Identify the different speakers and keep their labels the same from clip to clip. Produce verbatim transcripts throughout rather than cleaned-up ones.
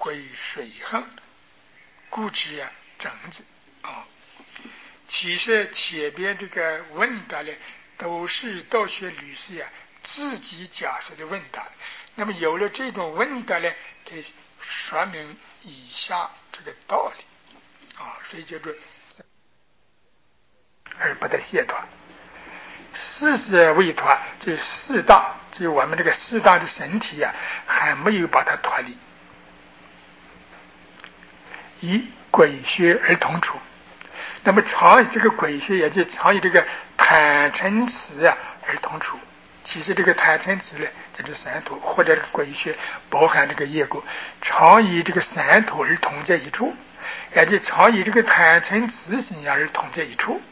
Speaker 1: 归水衡，故知啊正直啊。其实前边这个问答呢，都是道学律师呀、啊、自己假设的问答。那么有了这种问答呢，可以说明以下这个道理啊，所以叫做而不得解脱。事实未脱，这四大，就我们这个四大的身体呀、啊，还没有把它脱离。以鬼穴而同处，那么常以这个鬼穴，也就常以这个坦诚词啊而同处。其实这个坦诚词呢，就是三土，或者鬼穴包含这个业果，常以这个三土而同在一处，也就常以这个坦诚词心而同在一处。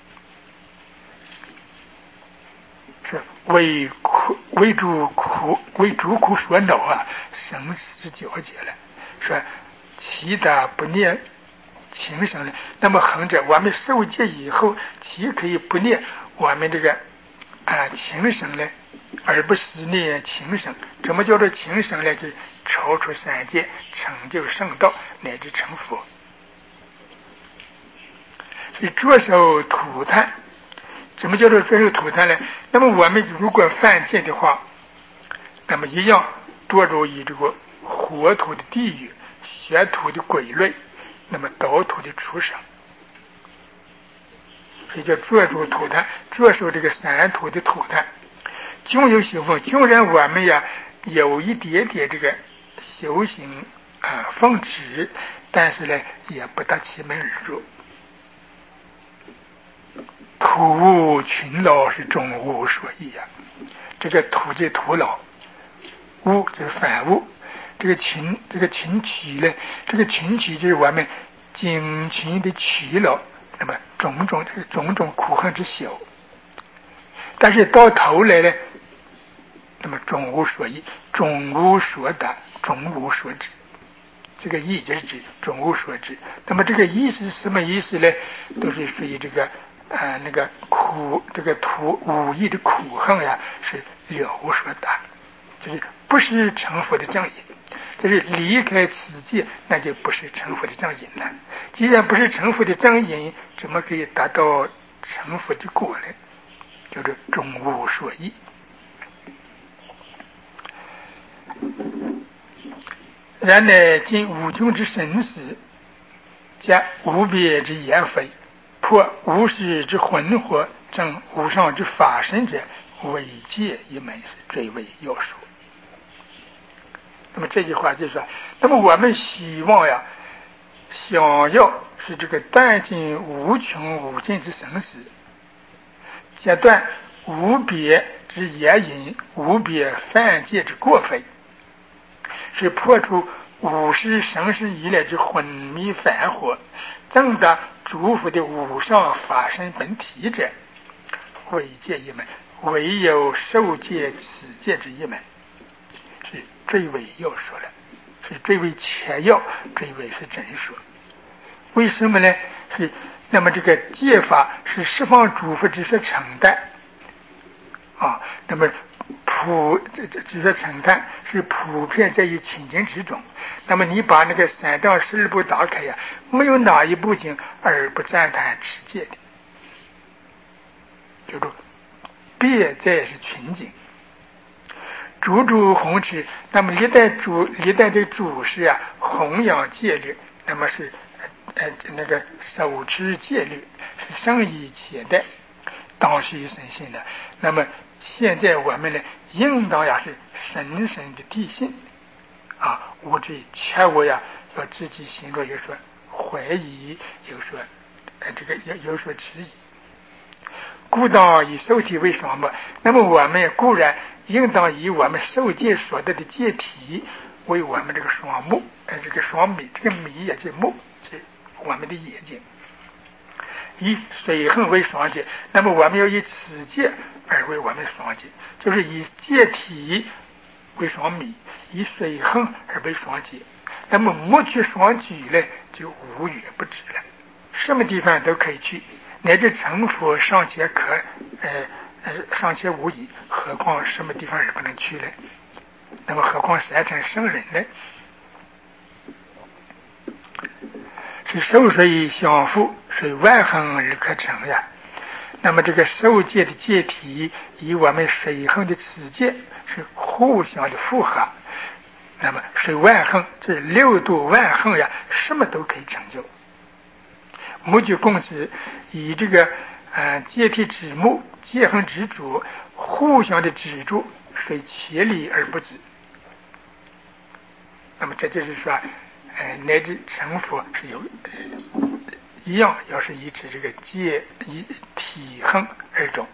Speaker 1: 是为苦为主苦为主苦所恼啊，生死交结了。说其他不念情生呢？那么恒者，我们受戒以后，岂可以不念我们这个啊情生呢？而不是念情生。怎么叫做情生呢？就超出三界，成就圣道，乃至成佛。所以着手吐痰。什么叫做着手吐痰呢？那么我们如果犯戒的话，那么一样堕入以这个火土的地狱、血土的鬼类，那么刀土的畜生，所以叫着手吐痰，着手这个三土的吐痰。纵有修风，纵然我们呀有一点点这个修行啊奉旨，但是呢也不得其门而入。土群劳是众物所依呀、啊，这个土即徒劳，物就是反物，这个群这个群取呢，这个群取就是我们精勤的取劳，那么种种这个种种苦恨之小，但是到头来呢，那么众无所依，众无所得，众无所知。这个意就是指众无所知。那么这个意是什么意思呢？都是属于这个呃那个苦这个图无意的苦恨呀，是了无所得，就是不是成佛的正因。就是离开此界，那就不是成佛的正因了。既然不是成佛的正因，怎么可以达到成佛的果呢？叫做众无所依。然乃今无穷之生死，加无边之言非，破无始之魂惑，证无上之法身者，唯戒一门，最为要说。那么这句话就是说，那么我们希望呀，想要是这个断尽无穷无尽之生死，截断无边之言淫，无边犯戒之过非，是破除五世生世以来之昏迷反惑，证得诸佛的无上法身本体者，唯戒一门，唯有受戒此戒之一门，是最为要说的，是最为切要，最为是真说。为什么呢？是那么这个戒法是十方诸佛之所承担啊，那么普这这只是承担是普遍在于清净之中。那么你把那个三藏十二部打开呀，没有哪一部经而不赞叹持戒的，叫做别在是群经。诸诸弘持，那么历代主历代的主事啊，弘扬戒律，那么是呃那个手持戒律是圣以前代，当时一生信的。那么现在我们呢，应当呀是深深的地信啊，无知切勿呀要自己心中有所怀疑，有所呃这个有有所质疑。故当以受体为双目，那么我们固然应当以我们受戒所得的戒体为我们这个双目，呃，这个双米，这个米也是目，是我们的眼睛。以水衡为双戒，那么我们要以此戒而为我们双戒，就是以戒体为双米，以水衡而为双戒。那么目去双举呢，就无远不止了，什么地方都可以去，乃至成佛尚且可，呃呃尚且无疑，何况什么地方也不能去呢？那么何况三乘圣人呢？ 是受水相复，水万恒而可成呀。那么这个受界的界体与我们水恒的此界是互相的符合，那么水万恒，这六度万恒呀，什么都可以成就。木具供子以这个呃界体指木，界恒指主，互相的指住，水其理而不止。那么这就是说，呃，乃至成佛是有、呃、一样，要是以指这个界以体恒而终。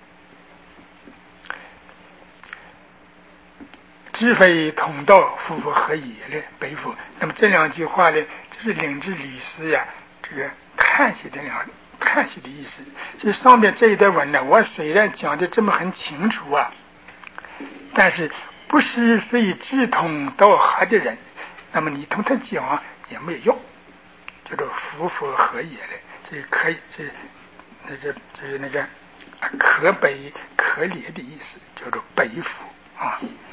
Speaker 1: 知非同道，夫妇何也呢？北府。那么这两句话呢，这是领知律师呀，这个叹息的两叹息的意思。这上面这一段文呢，我虽然讲的这么很清楚啊，但是不是非志同道合的人，那么你同他讲也没有用，叫做夫妇何也呢？这可以，这那这这是那个可北可列的意思，叫做北府啊。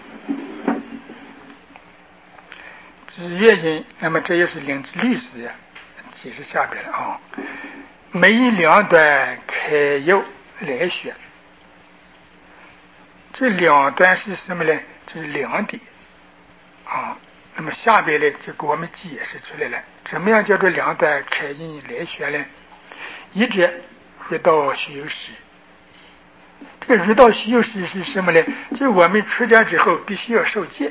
Speaker 1: 子月音，那么这也是领知律师呀，解释下边了啊。每两端开有来学，这两端是什么呢？这是两点啊。那么下边呢就给我们解释出来了，怎么样叫做两端开印来学呢？一者入道须有时，这个入道须有时是什么呢？就是我们出家之后必须要受戒，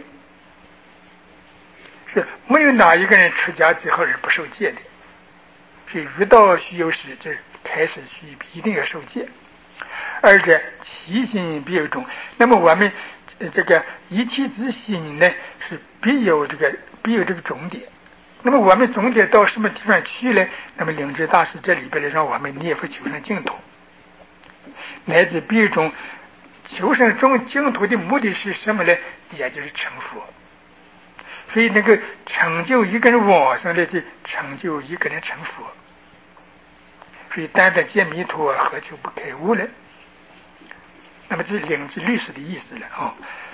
Speaker 1: 是没有哪一个人出家之后而不受戒的。所以入道须有时，就是开始须一定要受戒。二者其心必有种，那么我们这个一气之心呢，是必有这个必有这个终点。那么我们终点到什么地方去呢？那么领知大师这里边呢，让我们念佛求生净土，乃至必有种求生中净土的目的是什么呢？也就是成佛。所以那个成就一个人往生的，就成就一个人成佛。所以单单见弥陀，何求不开悟呢？那么这是领知律师的意思了啊、哦。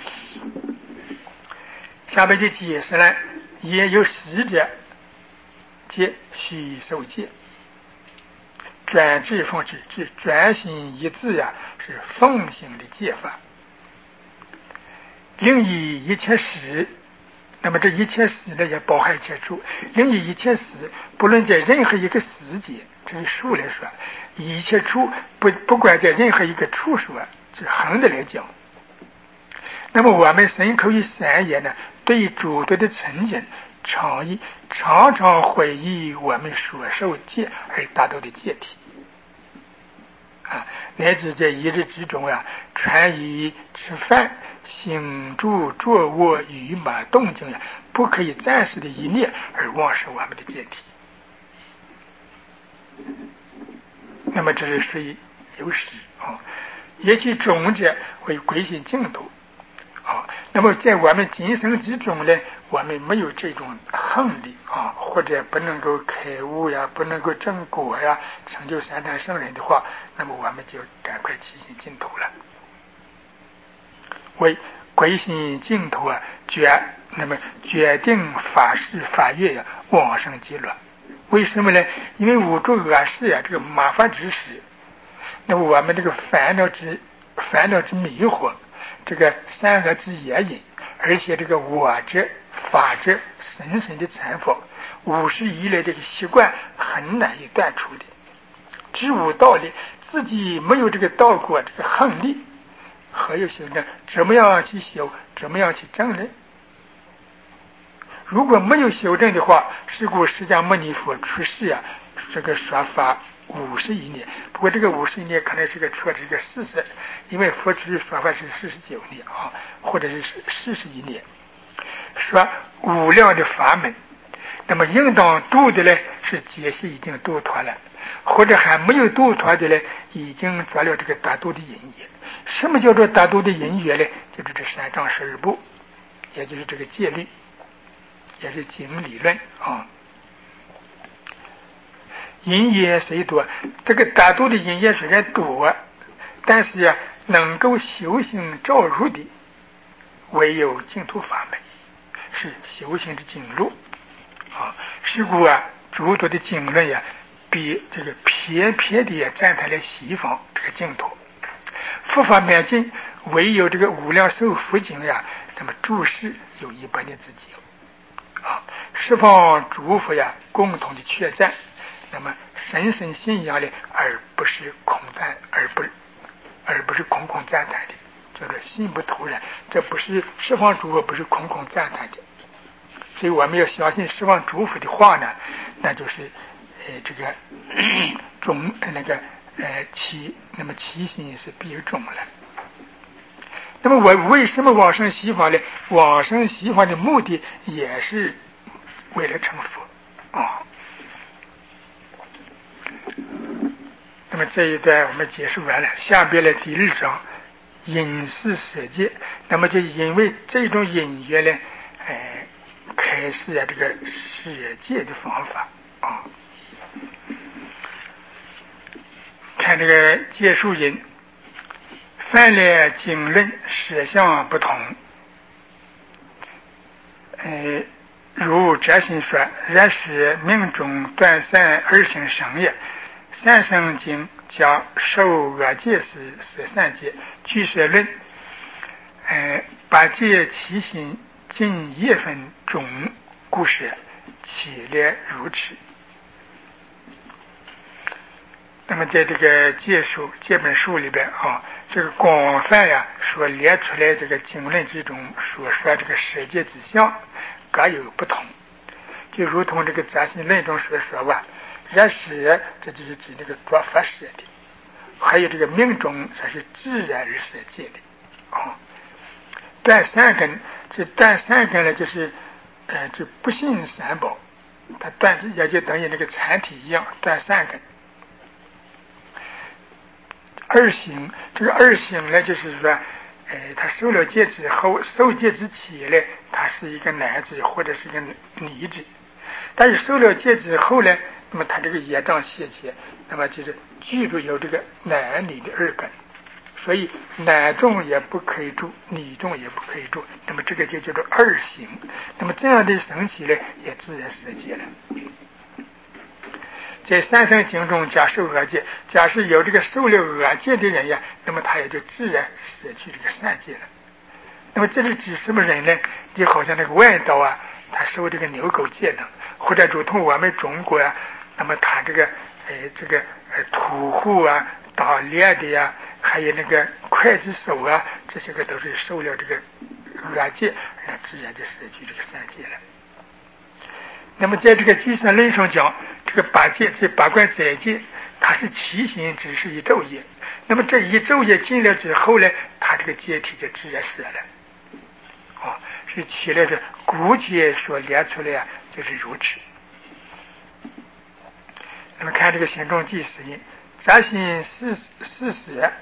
Speaker 1: 下面就解释了，也有十者，皆须受戒。转智奉旨，是转心一致呀，是奉行的戒法。另以一切时，那么这一切时呢，也包含一切处。另以一切时，不论在任何一个时节，这是数来说，一切处不不管在任何一个处说，是横的来讲。那么我们身口意三业呢，对诸多的成见常以常常回忆我们所受戒而达到的戒体啊，乃至在一日之中啊，穿衣吃饭行住坐卧语马动静呀，不可以暂时的一念而忘失我们的戒体。那么这是属于有时啊，也其种者为归心净土啊。那么在我们今生之中呢，我们没有这种恨力啊，或者不能够开悟呀，不能够正果呀，成就三坛圣人的话，那么我们就赶快起心净土了。为归心净土啊，决那么决定法事法乐呀，往生极乐。为什么呢？因为五诸恶事呀，这个麻烦之时，那么我们这个烦恼之烦恼之迷惑，这个善恶之野因，而且这个我执法执深深的缠缚，五十以来这个习惯很难以断除的。知无道理，自己没有这个道果，这个恨力，何有修正？怎么样去修？怎么样去证呢？如果没有修正的话，是故释迦牟尼佛出世啊，这个说法五十一年。不过这个五十一年可能是个错，是一个事实，因为佛出世说法是四十九年啊，或者是四十一年。说无量的法门，那么应当度的呢，是解析已经度脱了，或者还没有度脱的呢，已经做了这个达度的因缘。什么叫做达度的因缘呢？就是这三藏十二部，也就是这个戒律，也是经理论啊。因缘虽多，这个达度的因缘虽然多，但是呀、啊，能够修行照入的，唯有净土法门，是修行的经路啊。是故啊， 诸多的经论呀，比这个偏偏的也站台来西方这个净土。佛法迈进，唯有这个无量寿佛经呀，那么注释有一般的自己啊，十方诸佛呀共同的确赞，那么深深信仰的，而不是空赞，而不而不是空空赞叹的，叫做信不投人。这不是十方诸佛，不是空空赞叹的。所以我们要相信十方诸佛的话呢，那就是呃这个中那个呃起，那么起心是必有中了。那么我为什么往生西方呢？往生西方的目的也是为了成佛啊。那么这一段我们结束完了，下边的第二章因事舍界。那么就因为这种因缘呢，哎，开始啊这个舍界的方法啊。看这个结束因，凡了经论舍相不同，呃，如哲心说，若是命中断散二行生也。三生经讲受恶戒时十三戒，据说论，呃，八戒其心尽一分钟，故事起列如此。那么在这个戒书这本书里边啊，这个广泛呀所列出来这个经论之中所说这个舍戒之相各有不同，就如同这个杂心论中所说吧。热舍，这就是指这个着法舍的；还有这个命中，它是自然而舍戒的。啊，断三根，这断三根呢，就是呃，就不信三宝，它断也就等于那个残体一样，断三根。二行，这个二行呢，就是说，呃，他受了戒之后，受戒之前呢，他是一个男子或者是一个女子，但是受了戒之后呢，那么他这个业障现前，那么就是具足有这个男女的二根，所以男众也不可以住，女众也不可以住，那么这个就叫做二行。那么这样的升起呢，也自然舍戒了。在三生经中假受恶戒，假使有这个受了恶戒的人呀，那么他也就自然舍去这个善戒了。那么这是指什么人呢？就好像那个外道啊，他受这个牛狗戒等，或者如同我们中国啊，那么他这个呃这个呃屠户啊、打猎的呀、啊，还有那个刽子手啊，这些个都是受了这个恶戒，那自然就舍去这个善戒了。那么在这个俱舍论上讲，这个八戒这八关斋戒，它是起心只是一昼夜，那么这一昼夜尽了之后呢，它这个戒体就自然舍了。啊，是起来的古戒所列出来啊，就是如此。那么看这个行中记十印，杂心四四十，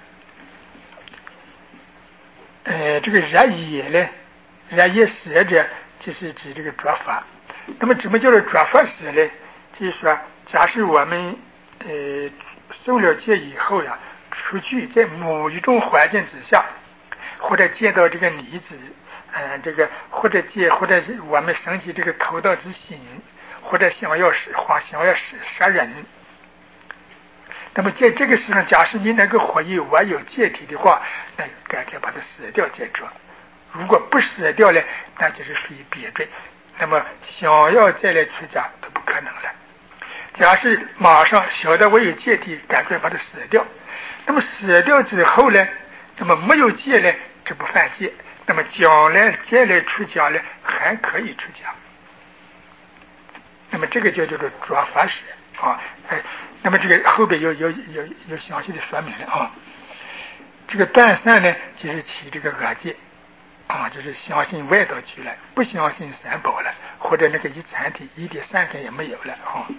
Speaker 1: 呃，这个热业呢，热业舍者，就是指这个着法。那么怎么叫做着法舍呢？就是说，假使我们呃受了戒以后呀，出去在某一种环境之下，或者见到这个女子，呃，这个或者见或者是我们升起这个偷盗之心，或者想要杀想要杀人，那么在这个时候，假使你能够活于我有戒体的话，那赶快把它舍掉再着。如果不舍掉呢，那就是属于别罪。那么想要再来出家都不可能了。假使马上晓得我有戒体，赶快把它舍掉。那么舍掉之后呢，那么没有戒呢，这不犯戒。那么将来再来出家呢，还可以出家。那么这个就叫做着法舍啊。哎，那么这个后边有有有有详细的说明了啊。这个断散呢，就是起这个恶戒。啊，就是相信外道去了，不相信三宝了，或者那个一残体一点善根也没有了啊。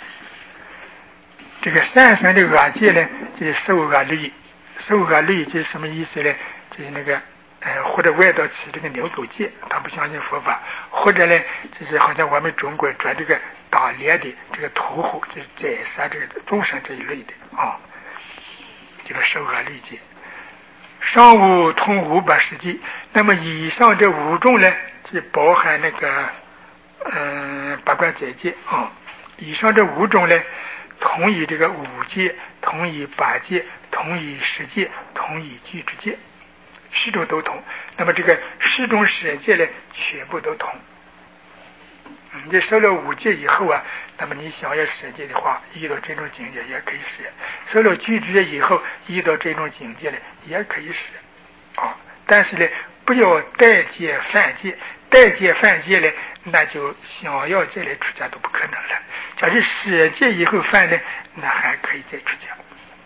Speaker 1: 这个三生的恶戒呢，就是受恶律，受恶律就是什么意思呢？就是那个呃，或者外道起这个牛狗戒，他不相信佛法，或者呢，就是好像我们中国抓这个打猎的这个屠户，就是宰杀这个众生这一类的啊，这个受恶律戒。上午通五百世纪，那么以上这五种呢，就包含那个嗯、呃、八关斋戒啊， 以上这五种呢，同以这个五戒，同以八戒，同以十戒，同以具之戒，十种都同。那么这个十种舍戒呢，全部都同。你这受了五戒以后啊，那么你想要舍戒的话，遇到这种境界也可以舍；受了具之戒以后，遇到这种境界呢，也可以舍。啊，但是呢，不要代戒犯戒，代戒犯戒呢，那就想要再来出家都不可能了。假如舍戒以后犯呢，那还可以再出家。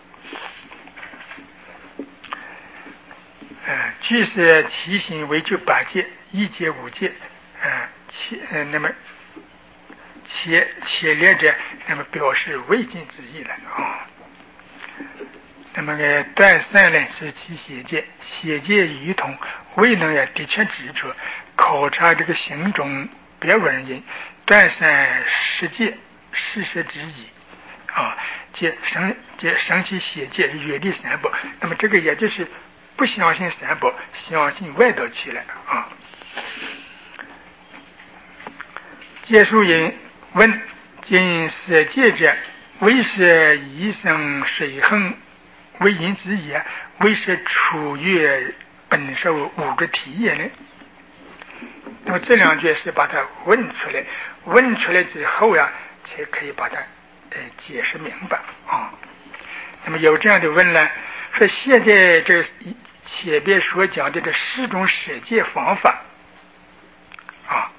Speaker 1: 呃，具是其行为就八戒，一戒五戒，呃，其呃那么且且列者，那么表示未尽之意了啊。那么个断散呢是其邪戒，邪戒于同，未能也的确执着考察这个行中别文人断散十戒事实之意啊，即生即生其邪戒远离三宝。那么这个也就是不相信三宝，相信外道起来啊。结束人问：今舍戒者，为是一生水横为因之也，为是处于本受五个体也呢？那么这两句是把它问出来，问出来之后呀、啊，才可以把它呃解释明白啊。那么有这样的问呢，说现在这个前边所讲的这十种舍戒方法啊，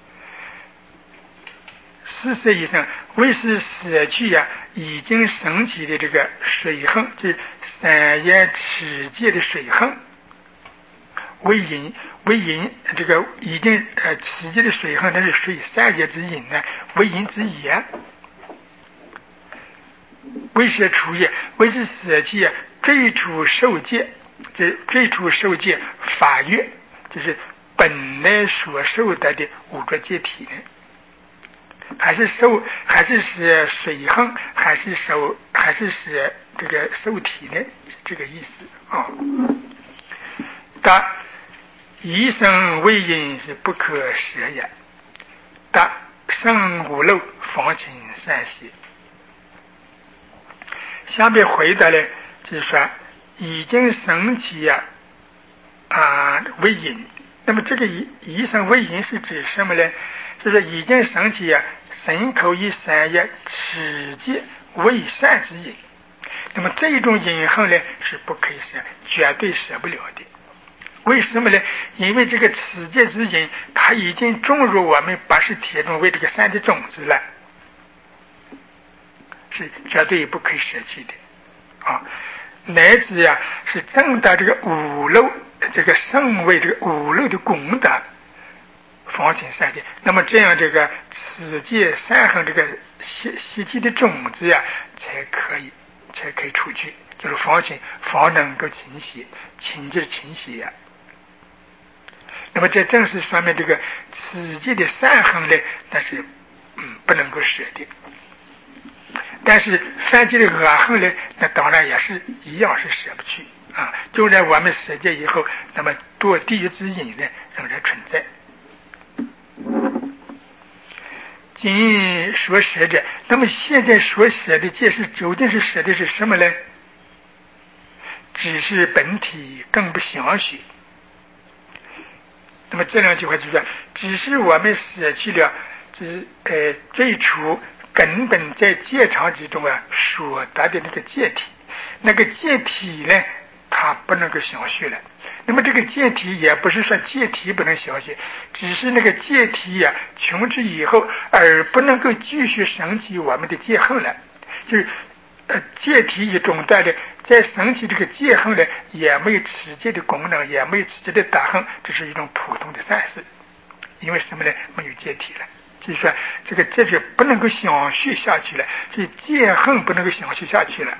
Speaker 1: 四十以上为是舍去呀、啊，已经升起的这个水横，就是三业持戒的水横，为因为因这个已经呃持戒的水横，那是属于三业之因呢，为因之也。为是除业，为是舍弃啊，最初受戒，这最初受戒法月，就是本来所受得的五个戒体呢，还是受，还是是水横，还是受，还是是这个受体呢？这个意思啊。答：一生为因是不可舍也。答：生无漏，方请善习。下面回答呢，就是说已经升起呀啊为因。那么这个一生为因是指什么呢？就是已经升起呀身口意三业持戒为善之因。那么这一种因行呢是不可以舍，绝对舍不了的。为什么呢？因为这个持戒之因，它已经种入我们八识铁中为这个善的种子了。是绝对不可以舍弃的啊！乃至呀、啊，是证得这个五漏，这个圣为这个五漏的功德，方请善戒。那么这样这个此戒三横这个习习气的种子呀，才可以才可以出去，就是方请方能够勤习，勤就是勤习呀。那么这正是说明这个此戒的三横呢，那是嗯不能够舍的。但是三界的恶横呢，那当然也是一样是舍不去啊。就在我们舍戒以后，那么堕地狱之因呢仍然存在。今所舍者，那么现在所舍的戒是究竟是舍的是什么呢？只是本体更不详许。那么这两句话就是说，只是我们舍去了，就是呃最初根本在戒场之中啊所得的那个戒体，那个戒体呢，它不能够详续了。那么这个戒体也不是说戒体不能详续，只是那个戒体呀、啊、穷之以后，而不能够继续升起我们的戒恨了。就是呃戒体一中断的，再升起这个戒恨呢，也没有持戒的功能，也没有持戒的打恨，这是一种普通的善事。因为什么呢？没有戒体了。就是说这个这就不能够详续下去了，所以戒恨不能够详续下去了。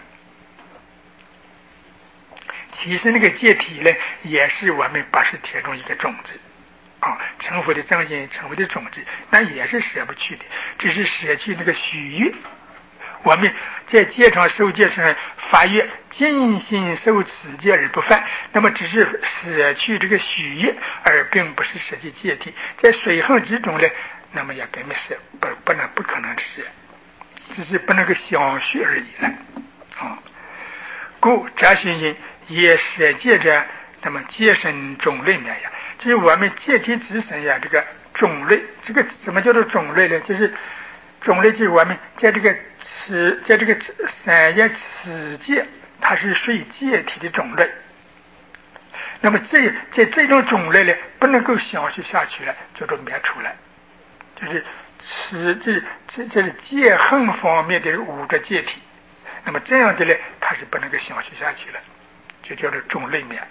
Speaker 1: 其实那个戒体呢，也是我们八识铁中一个种子啊，成佛的正因，成佛的种子，那也是舍不去的，只是舍去那个许愿。我们在戒场受戒上发愿尽心受此戒而不犯，那么只是舍去这个许愿，而并不是舍去戒体。在水横之中呢，那么也根本是不不能不可能是， 只是不能够相续而已了啊。故这些人也舍戒着，那么戒身种类呢呀？就是我们戒体之身呀，这个种类，这个什么叫做种类呢？就是种类，就是我们在这个此在这个三业此戒，它是属于戒体的种类。那么这在这种种类呢，不能够相续下去了，叫做灭除了。就是此这这这是戒恨方面的五个戒体。那么这样的呢，它是不能够相续下去了，就叫做种类灭。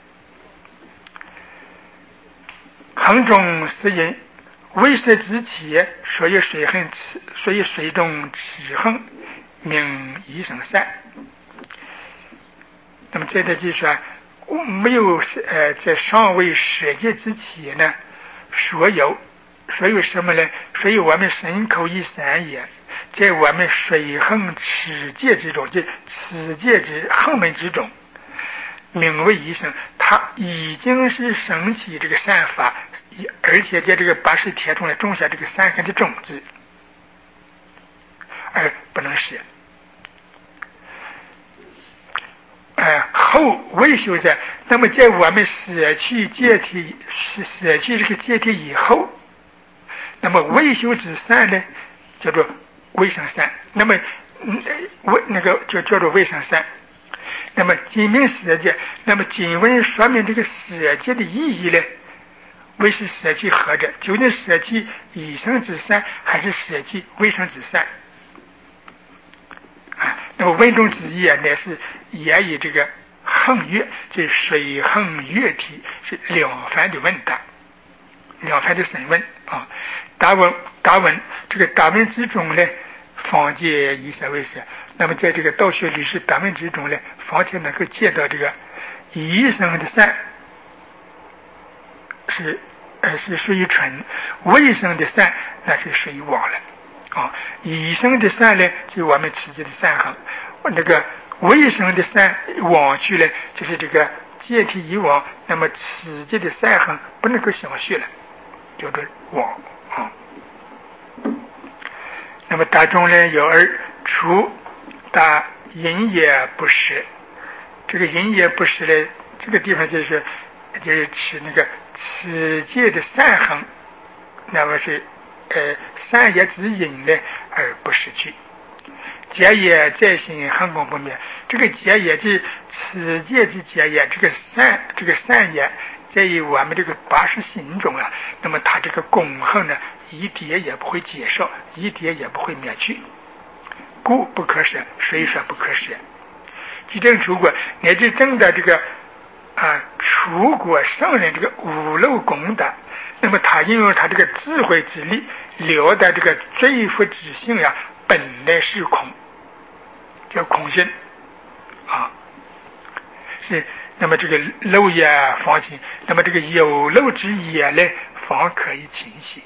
Speaker 1: 恒中是因为色之起，所以水恨，所以水中持恨，名一生善。那么这个就是说，没有呃在尚未舍戒之前呢，所有所有什么呢？所以我们身口意三业，在我们水恨持戒之中，就持戒之恨门之中，名为一生，他已经是升起这个善法，而且在这个八十天中呢种下这个善根的种子，而不能舍。呃，后未修者，那么在我们舍弃戒体，舍弃这个戒体以后，那么未修之善呢，叫做未生善。那么，嗯，未那个就叫做未生善。那么经明舍戒，那么经文说明这个舍戒的意义呢？为是舍弃何者？究竟舍弃已生之善，还是舍弃未生之善？啊，那么文中之意啊，乃是也以这个横月，就是水横月体，是两番的问答，两番的审问啊。答问答问这个答问之中呢，方见以舍为舍。那么在这个道学理事答问之中呢，方才能够见到这个已生的善是呃是属于纯，未生的善那是属于妄了啊。已生的善呢，就是我们持戒的善行；那个未生的善妄去呢，就是这个戒体以往，那么持戒的善行不能够相续了，叫做妄啊。那么大众呢有二，除大淫也不食，这个淫也不食呢，这个地方就是就是持那个持戒的善行，那么是呃善业之淫呢而不失去。戒业在心，恒功不灭。这个戒业是持戒之戒业，这个善这个善业在于我们这个八十心中啊，那么它这个功恨呢，一点也不会减少，一点也不会灭去。故不可舍，谁说不可舍？即证出国，乃至证的这个啊出国圣人这个五漏功德，那么他因为他这个智慧之力了得这个罪福之性呀，本来是空，叫空性啊。是那么这个漏业方清，那么这个有漏之业呢，方可以清洗。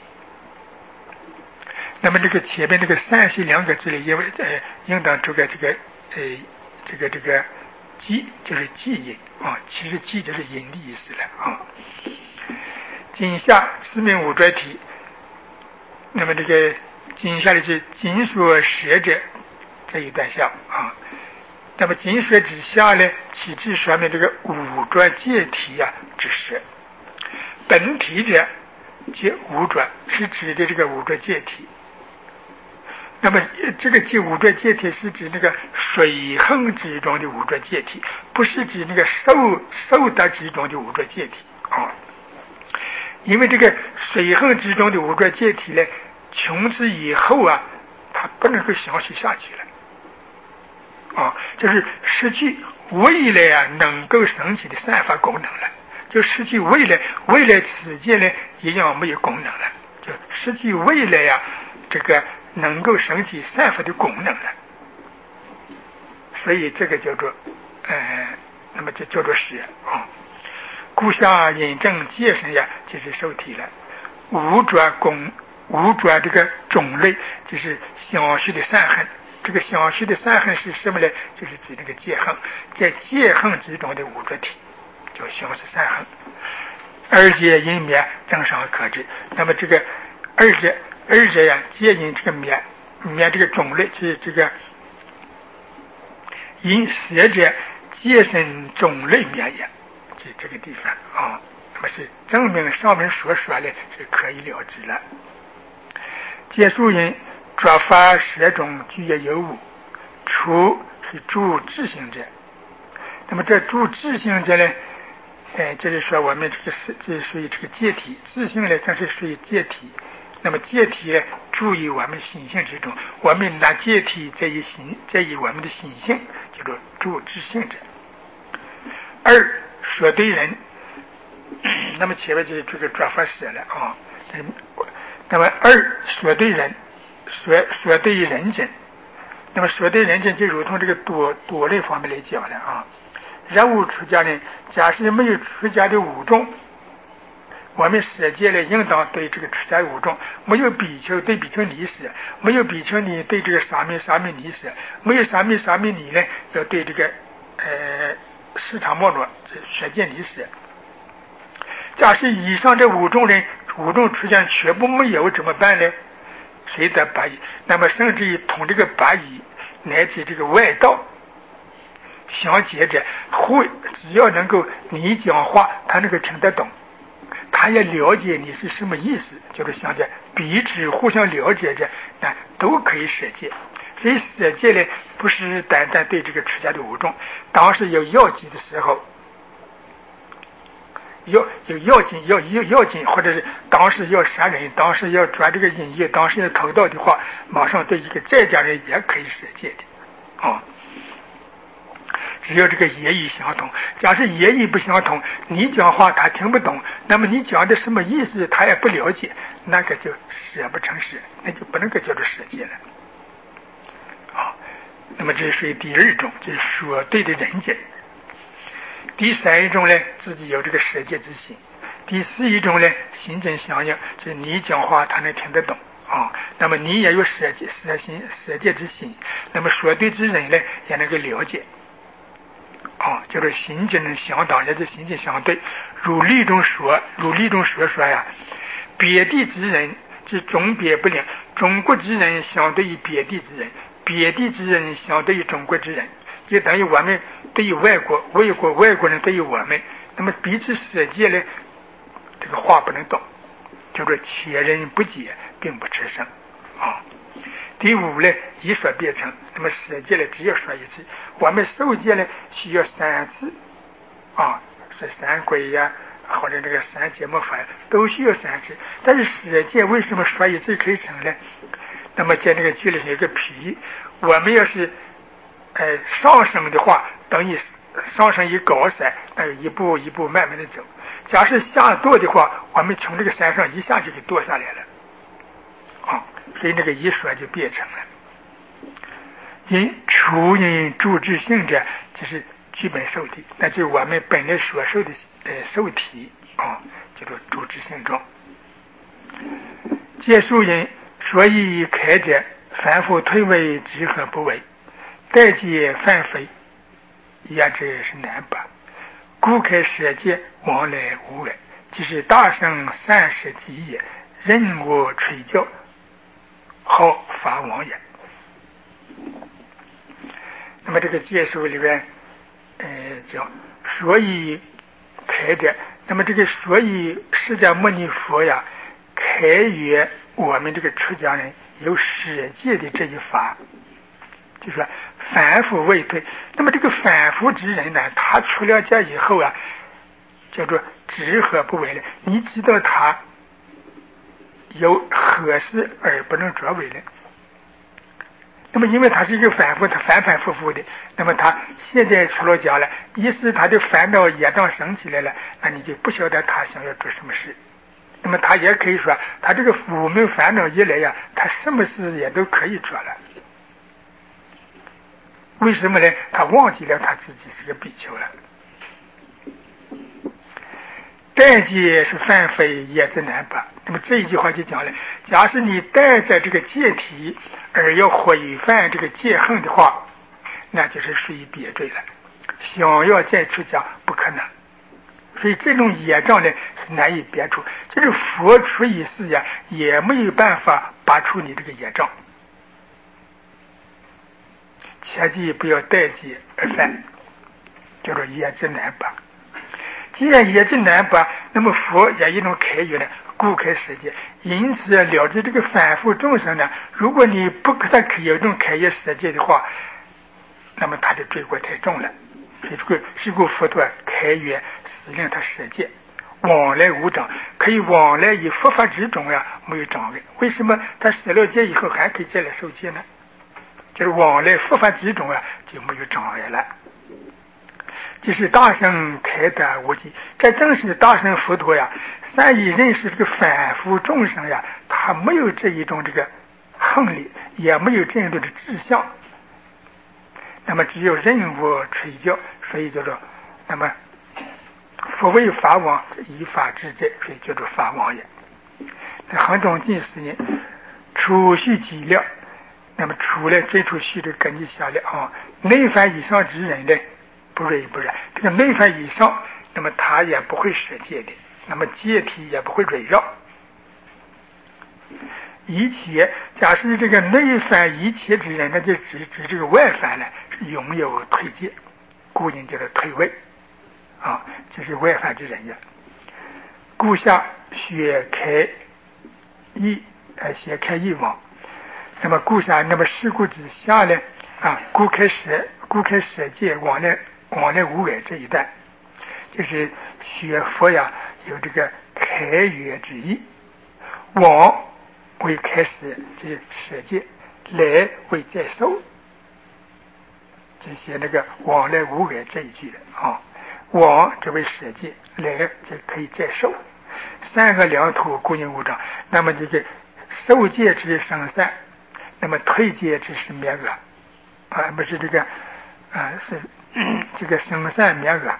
Speaker 1: 那么这个前面这个三系两个字里，因为呃应当这个这个呃这个这个记就是记忆啊，其实记就是引的意思了啊。今下四名五转体，那么这个今下的是金所舍者这一段项啊。那么金舍之下呢，其次说明这个五转戒体啊之舍。本体者即五转，是指的这个五转戒体。那么这个即五转戒体是指那个水横之中的五转戒体，不是指那个受受得之中的五转戒体啊。因为这个水横之中的五转戒体呢，从此以后啊，它不能够相续下去了啊，就是失去未来啊能够升起的善法功能了，就失去未来未来此界呢一样没有功能了，就失去未来啊这个能够升起善法的功能了。所以这个叫做呃那么就叫做舍啊。故下引证戒身呀，就是受体了。五转功五转这个种类就是相续的善恨，这个相续的善恨是什么呢？就是指那个戒恨，在戒恨之中的五转体叫相续善恨。二界因灭正常可知，那么这个二者二者呀，戒因这个灭免这个种类，就是这个因舍者皆生种类免也，就这个地方啊，那么是证明上面所说的是可以了之了。结束因着法舍种具也有无，除是助智行者。那么这助智行者呢，哎，就是说我们这个是这属于这个戒体，智性呢正是属于戒体。那么戒体呢，注意我们心性之中，我们拿戒体在于心，在于我们的心性，叫做助智性者。二说对人，那么前面就是这个转法舍了啊。那么二说对人，说说对于人间，那么说对人间就如同这个多多类方面来讲了啊。人无出家呢，假使没有出家的五众，我们舍戒呢，应当对这个出家五众，没有比丘对比丘尼舍，没有比丘尼对这个沙弥沙弥尼舍，没有沙弥沙弥尼呢，要对这个呃市场没落舍戒尼舍。假使以上这五众人五众出家全部没有怎么办呢？谁得八义？那么甚至于同这个八义乃至这个外道相结者，会只要能够你讲话他能够听得懂，他也了解你是什么意思，就是像这彼此互相了解着，那都可以舍戒。所以舍戒呢，不是单单对这个出家的五众，当时有要紧的时候，要有要紧要要要紧，或者是当时要杀人，当时要抓这个淫业，当时要偷盗的话，马上对一个在家人也可以舍戒的啊。只要这个言语相同，假设言语不相同，你讲话他听不懂，那么你讲的什么意思他也不了解，那个就舍不成舍，那就不能够叫做舍戒了。好，那么这属于第二种，就是说对的人间。第三一种呢，自己有这个舍戒之心。第四一种呢，心正相应，就是你讲话他能听得懂啊，那么你也有舍戒舍心舍戒之心，那么说对之人呢也能够了解。啊，就是心境相当，也是心境相对。如律中说，如律中所说呀，别地之人之中别不灵，中国之人相对于别地之人，别地之人相对于中国之人，就等于我们对于外国，外国外国人对于我们，那么彼此舍戒呢，这个话不能懂，就是且人不解，并不持生啊。第五呢，以说变成，那么舍戒呢，只要说一次。我们受戒呢，需要三次啊，是三归呀、啊，或者这个三节末法都需要三次。但是舍戒为什么说一次可以成呢？那么在这个句里有一个譬喻，我们要是呃上升的话，等于上升一高山，那一步一步慢慢的走。假设下堕的话，我们从这个山上一下就给堕下来了。啊，所以那个一说就变成了，因除因助智性者，这是基本受体，那就是我们本来所受的呃受体啊，叫做助智性状。借数因，所以开者，凡夫推为知和不为，待解犯非，也这是难拔。故开舍戒，往来无碍，即是大圣善事己也，任我垂教。好法王也。那么这个戒书里边，呃，叫所以开的。那么这个所以释迦牟尼佛呀，开约我们这个出家人有舍戒的这一法，就说反复未退。那么这个反复之人呢，他出了家以后啊，叫做知和不为了。你知道他有合适而不能作为的，那么因为他是一个反复，他反反复复的，那么他现在出了家了，一是他的烦恼业障升起来了，那你就不晓得他想要做什么事。那么他也可以说，他这个无明烦恼一来呀，他什么事也都可以做了。为什么呢？他忘记了他自己是个比丘了。待戒是犯非，也之难拔。那么这一句话就讲了，假使你带着这个戒体而要毁犯这个戒恨的话，那就是属于别罪了，想要再出家不可能。所以这种业障呢是难以别除，就是佛出一世呀，也没有办法拔除你这个业障切记不要代戒而犯，叫做业之难拔。既然业之难拔，那么佛也一种开源呢，故开世界。因此了知这个凡夫众生呢，如果你不给他有这种开业世界的话，那么他的罪过太重了。所以这个是故佛陀开源使令他世界往来无障，可以往来以佛法之中呀，没有障碍。为什么他舍了戒以后还可以再来受戒呢？就是往来佛法之中啊，就没有障碍了。就是大圣开达无际，这正是大圣佛陀呀，善于认识这个凡夫众生呀，他没有这一种这个横力，也没有这样的志向。那么只有任我垂教，所以叫做那么佛为法王，依法治罪，所以叫做法王也。那恒中进士呢，储蓄脊料，那么除了最初蓄的根基下来啊，内凡以上之人呢，不锐不染。这个内凡以上，那么他也不会舍戒的，那么戒体也不会锐绕。一切假使这个内凡一切之人，那就指指这个外凡呢，是拥有退戒，故人叫做退位啊，就是外凡之人呀。故下血开一呃血开一网，那么故下那么事故之下呢啊，故开舍故开舍戒往来往来无碍这一段，就是学佛呀有这个开源之意，往为开始这舍戒，来为再受，这些那个往来无碍这一句啊，往这为舍戒，来这可以再受，三个两途故应无障。那么这个受戒之生善，那么退戒之是灭恶啊，不是这个啊是、嗯、这个生善灭恶，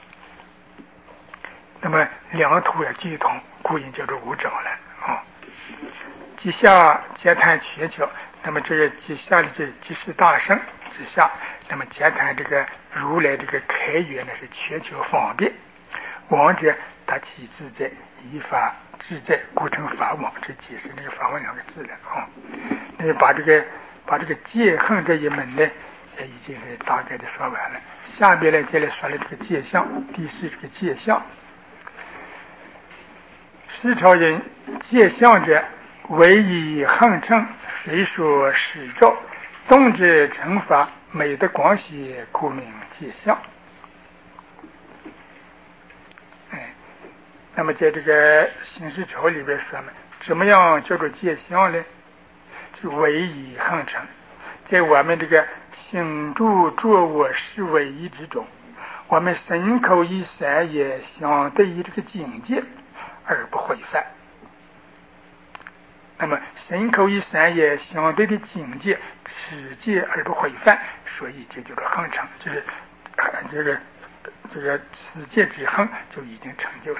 Speaker 1: 那么两途也俱通，故应叫做无障了啊。即下皆谈全球，那么这个即下的这即是大圣之下，那么皆谈这个如来这个开源呢是全球方便，王者他起自在，依法自在，故称法王。这解释那个法王两个字了啊。那把这个把这个戒恨这一门呢，也已经是大概的说完了。下边呢接来说了这个戒相，第四这个戒相。世朝人戒相者，唯以横称，随所始照，动之惩罚，美的广显，故名戒相。哎，那么在这个行事朝里边说嘛，怎么样叫做戒相呢？就唯以横称，在我们这个行住坐卧是唯一之中，我们身口意三业相对于这个境界而不毁犯。那么身口意三业相对的境界持戒而不毁犯，所以这就是横成，就是这个这个持戒之横就已经成就了。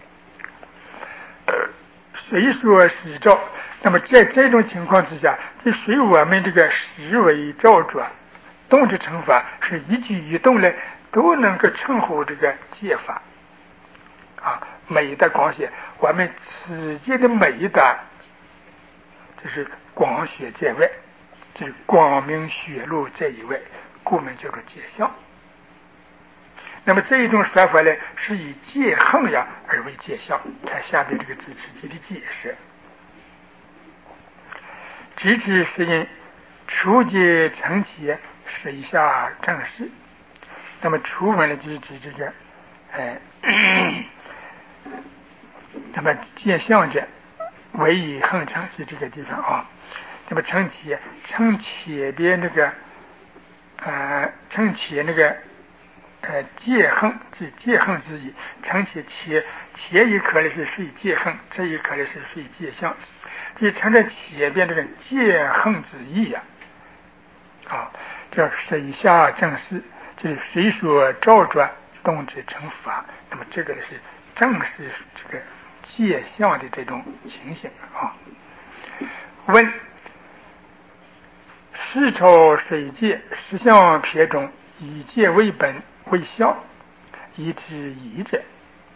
Speaker 1: 随所始照，那么在这种情况之下，就随我们这个实为照着动之惩罚，是一举一动呢都能够称呼这个戒法啊，美的广显，我们持戒的美的就是广显在外，就是光明显露在以外，故名叫做戒相。那么这一种说法呢，是以戒横呀而为戒相。看下面这个字直接的解释，直指是因初戒成戒，水下正事。那么初文呢，就是指这个，哎，那么戒相者，唯以横称是这个地方啊。那么称其称前边那个，呃，称前那个。呃，戒横是戒横之意，称其前前一颗呢是属于戒横，这一颗呢是属于戒相，就称这前边这个戒横之意呀、啊，啊，叫水下正事，就是水所照着动之惩罚。那么这个呢是正是这个戒相的这种情形啊。问世朝水戒十相撇中，以戒为本为相，以之疑者。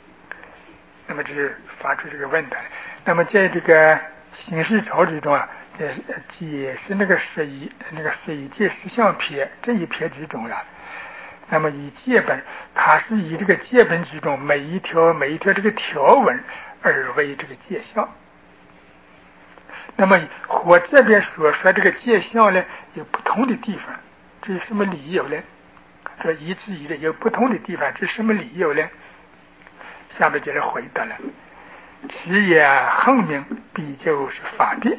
Speaker 1: 那么这是发出这个问题。那么在这个行事朝之中啊， 呃解释那个十一那个十一戒十相篇这一篇之中了。那么以戒本，它是以这个戒本之中每一条每一条这个条文而为这个戒相。那么我这边所说这个戒相呢，有不同的地方，这是什么理由呢？这一至一的有不同的地方，这是什么理由呢？下面就来回答了。其也横名必就是法变。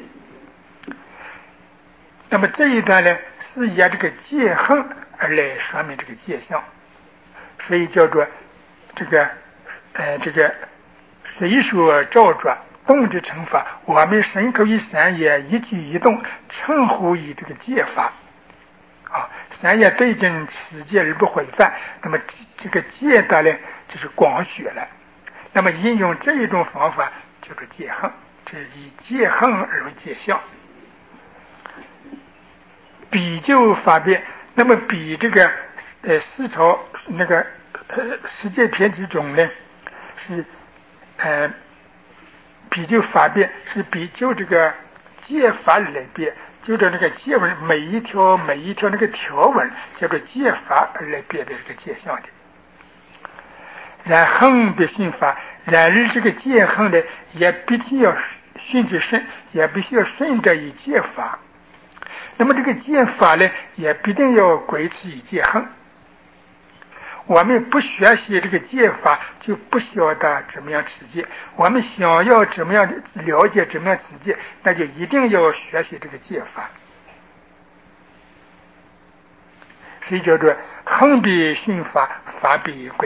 Speaker 1: 那么这一段呢，是以这个戒横而来说明这个戒相，所以叫做这个呃这个谁说照着动之成法，我们身口以三业一举一动称呼以这个戒法啊，三业对正此戒而不毁犯。那么这个戒的呢，就是广学了。那么应用这一种方法叫做戒横，这是以戒横而为戒相。比就法变，那么比这个呃四朝那个呃十戒篇之中呢，是呃比就法变，是比就这个戒法来变，就着那个戒文每一条每一条那个条文叫做戒法而来辨别这个戒相的。然横必训法，然而这个戒横呢，也必须要训之深，也必须要顺着以戒法。那么这个戒法呢，也必定要归之以戒横。我们不学习这个戒法，就不晓得怎么样持戒。我们想要怎么样了解怎么样持戒，那就一定要学习这个戒法。所以叫做横必训法，法必归。